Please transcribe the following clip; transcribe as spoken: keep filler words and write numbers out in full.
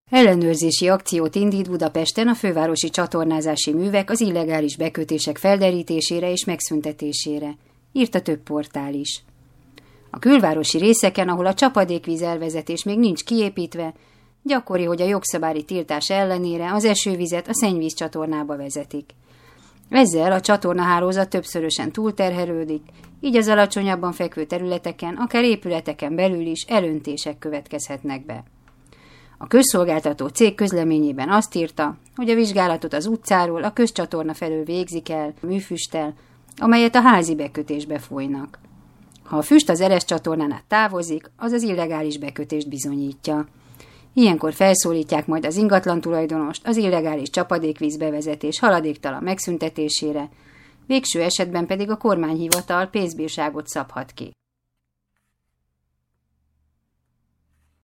Ellenőrzési akciót indít Budapesten a fővárosi csatornázási művek az illegális bekötések felderítésére és megszüntetésére, írta több portál is. A külvárosi részeken, ahol a csapadékvíz elvezetés még nincs kiépítve, gyakori, hogy a jogszabályi tiltás ellenére az esővizet a szennyvízcsatornába vezetik. Ezzel a csatornahálózat többszörösen túlterhelődik, így az alacsonyabban fekvő területeken, akár épületeken belül is elöntések következhetnek be. A közszolgáltató cég közleményében azt írta, hogy a vizsgálatot az utcáról a közcsatorna felől végzik el műfüsttel, amelyet a házi bekötésbe fújnak. Ha a füst az eres csatornán át távozik, az az illegális bekötést bizonyítja. Ilyenkor felszólítják majd az ingatlan tulajdonost az illegális csapadékvíz bevezetés haladéktalan megszüntetésére, végső esetben pedig a kormányhivatal pénzbírságot szabhat ki.